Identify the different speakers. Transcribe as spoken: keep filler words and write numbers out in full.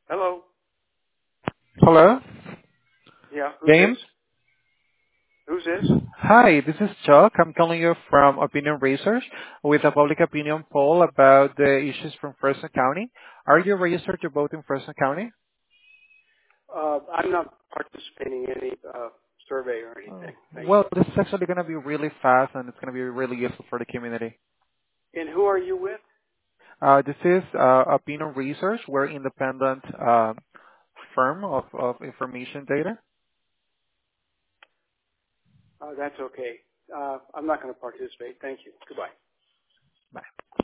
Speaker 1: Hello.
Speaker 2: Hello,
Speaker 1: Yeah, who's this?
Speaker 2: James.
Speaker 1: Who's this?
Speaker 2: Hi, this is Chuck. I'm calling you from Opinion Research with a public opinion poll about the issues from Fresno County. Are you registered to vote in Fresno County?
Speaker 1: Uh, I'm not participating in any uh, survey or
Speaker 2: Oh,
Speaker 1: anything. Thank
Speaker 2: well, this is actually going to be really fast and it's going to be really useful for the community.
Speaker 1: you. And who are you with?
Speaker 2: Uh, this is uh, Opinion Research. We're independent uh, firm of, of information data.
Speaker 1: Uh, that's okay. Uh, I'm not going to participate. Thank you. Goodbye.
Speaker 2: Bye.